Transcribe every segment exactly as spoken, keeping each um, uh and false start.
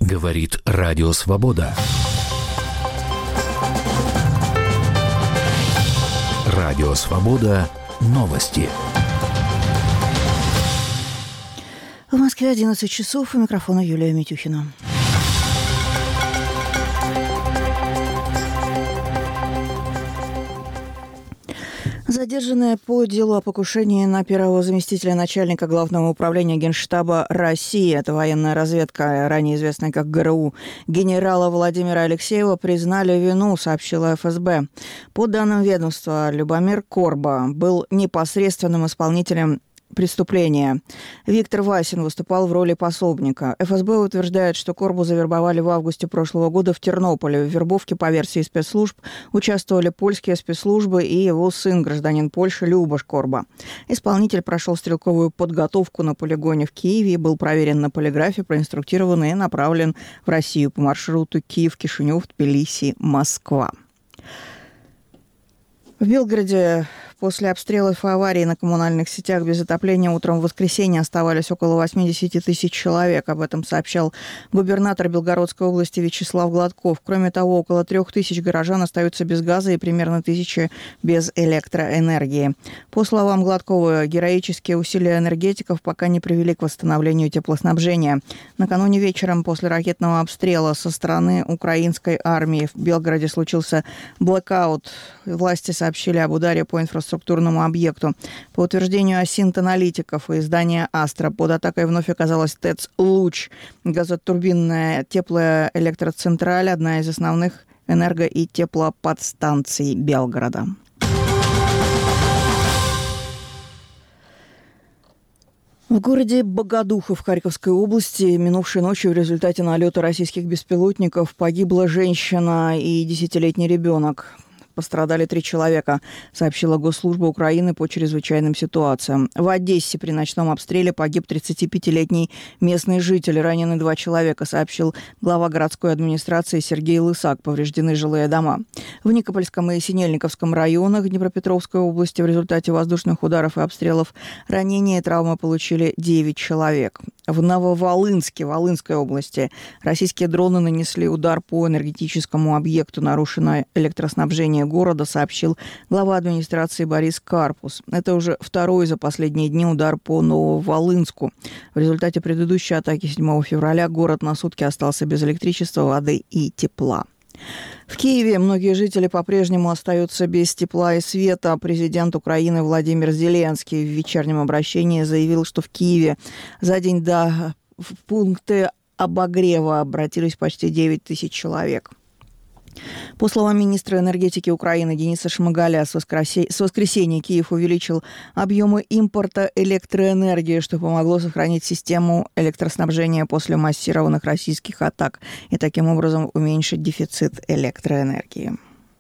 Говорит Радио Свобода. Радио Свобода. Новости. В Москве одиннадцать часов. У микрофона Юлия Митюхина. Задержанная по делу о покушении на первого заместителя начальника Главного управления Генштаба России, это военная разведка, ранее известная как ГРУ, генерала Владимира Алексеева, признали вину, сообщила эф эс бэ. По данным ведомства, Любомир Корба был непосредственным исполнителем преступления. Виктор Васин выступал в роли пособника. эф эс бэ утверждает, что Корбу завербовали в августе прошлого года в Тернополе. В вербовке, по версии спецслужб, участвовали польские спецслужбы и его сын, гражданин Польши Любош Корба. Исполнитель прошел стрелковую подготовку на полигоне в Киеве, был проверен на полиграфе, проинструктирован и направлен в Россию по маршруту Киев-Кишинев, Тбилиси-Москва. В Белгороде после обстрелов и аварий на коммунальных сетях без отопления утром в воскресенье оставались около восемьдесят тысяч человек. Об этом сообщал губернатор Белгородской области Вячеслав Гладков. Кроме того, около трех тысяч горожан остаются без газа и примерно тысячи без электроэнергии. По словам Гладкова, героические усилия энергетиков пока не привели к восстановлению теплоснабжения. Накануне вечером после ракетного обстрела со стороны украинской армии в Белгороде случился блэкаут. Власти сообщили об ударе по инфраструктуре. структурному объекту. По утверждению осинт-аналитиков и издания «Астра», под атакой вновь оказалась ТЭЦ «Луч», газотурбинная теплая электроцентраль, одна из основных энерго- и теплоподстанций Белгорода. В городе Богодухов Харьковской области минувшей ночью в результате налета российских беспилотников погибла женщина и десятилетний ребенок. Пострадали три человека, сообщила Госслужба Украины по чрезвычайным ситуациям. В Одессе при ночном обстреле погиб тридцатипятилетний местный житель. Ранены два человека, сообщил глава городской администрации Сергей Лысак. Повреждены жилые дома. В Никопольском и Синельниковском районах Днепропетровской области в результате воздушных ударов и обстрелов ранения и травмы получили девять человек. В Нововолынске, Волынской области, российские дроны нанесли удар по энергетическому объекту. Нарушено электроснабжение города, сообщил глава администрации Борис Карпус. Это уже второй за последние дни удар по Нововолынску. В результате предыдущей атаки седьмого февраля город на сутки остался без электричества, воды и тепла. В Киеве многие жители по-прежнему остаются без тепла и света. Президент Украины Владимир Зеленский в вечернем обращении заявил, что в Киеве за день до в пункты обогрева обратились почти девять тысяч человек. По словам министра энергетики Украины Дениса Шмыгаля, с воскресенья Киев увеличил объемы импорта электроэнергии, что помогло сохранить систему электроснабжения после массированных российских атак и таким образом уменьшить дефицит электроэнергии.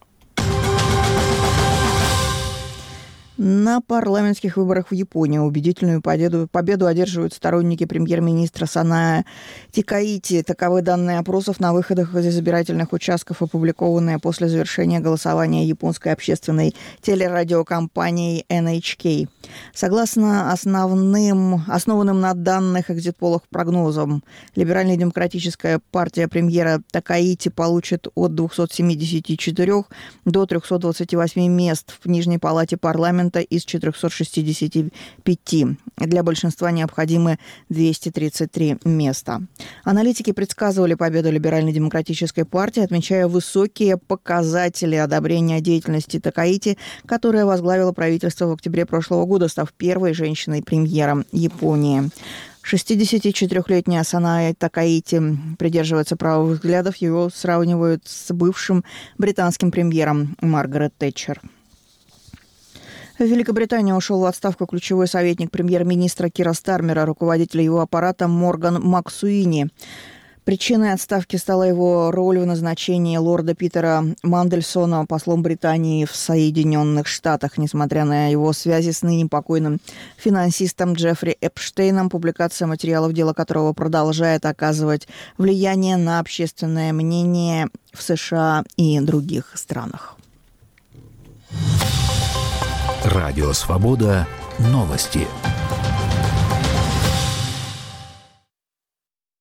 На парламентских выборах в Японии убедительную победу, победу одерживают сторонники премьер-министра Саная Такаити. Таковы данные опросов на выходах из избирательных участков, опубликованные после завершения голосования японской общественной телерадиокомпанией эн эйч кей. Согласно основным, основанным на данных экзит-полах прогнозам, либерально-демократическая партия премьера Такаити получит от двухсот семидесяти четырёх до трехсот двадцати восьми мест в Нижней палате парламента из четырехсот шестидесяти пяти. Для большинства необходимы двести тридцать три места. Аналитики предсказывали победу либерально-демократической партии, отмечая высокие показатели одобрения деятельности Такаити, которая возглавила правительство в октябре прошлого года, став первой женщиной-премьером Японии. шестидесятичетырёхлетняя Саная Такаити придерживается правых взглядов. Его сравнивают с бывшим британским премьером Маргарет Тэтчер. В Великобритании ушел в отставку ключевой советник премьер-министра Кира Стармера, руководитель его аппарата Морган Максуини. Причиной отставки стала его роль в назначении лорда Питера Мандельсона послом Британии в Соединенных Штатах. Несмотря на его связи с ныне покойным финансистом Джеффри Эпштейном, публикация материалов, дела которого продолжает оказывать влияние на общественное мнение в США и других странах. Радио Свобода. Новости.